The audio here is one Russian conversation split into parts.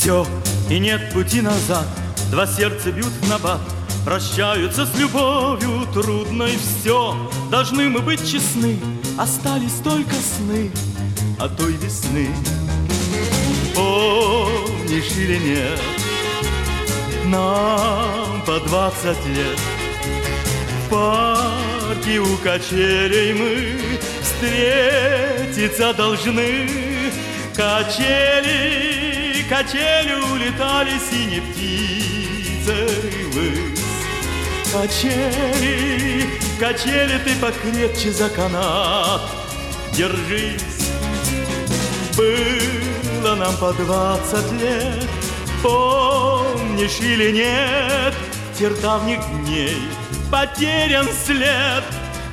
Все, и нет пути назад, два сердца бьют в набат, прощаются с любовью трудной. Все, должны мы быть честны, остались только сны о той весны. Помнишь или нет, нам по 20 лет в парке у качелей мы встретиться должны. Качели, качели улетали синей птицей ввысь. Качели, качели, ты покрепче за канат держись. Было нам по 20 лет, помнишь или нет, тех давних дней потерян след.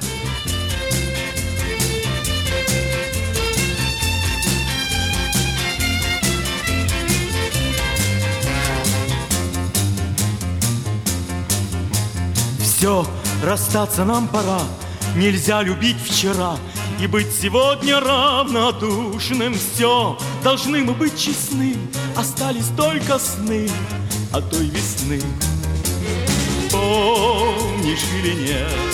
Все, расстаться нам пора, нельзя любить вчера и быть сегодня равнодушным. Все, должны мы быть честны, остались только сны о той весны. Помнишь или нет,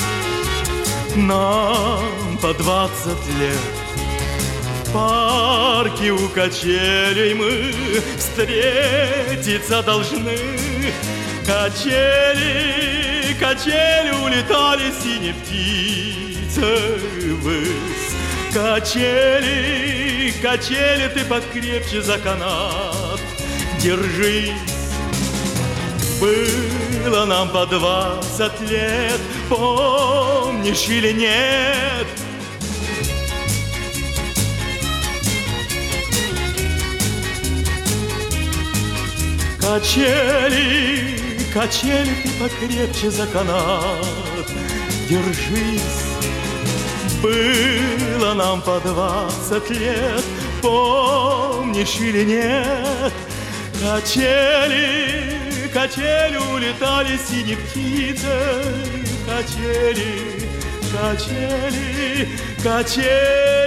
нам по 20 лет в парке у качелей мы встретиться должны. Качели, качели улетали синей птицей ввысь. Качели, качели, ты покрепче за канат держись. Было нам по 20 лет, помнишь или нет? Качели, качели, ты покрепче за канат держись. Было нам по 20 лет, помнишь или нет? Качели, качели улетали синей птицей. Качели, качели, качели.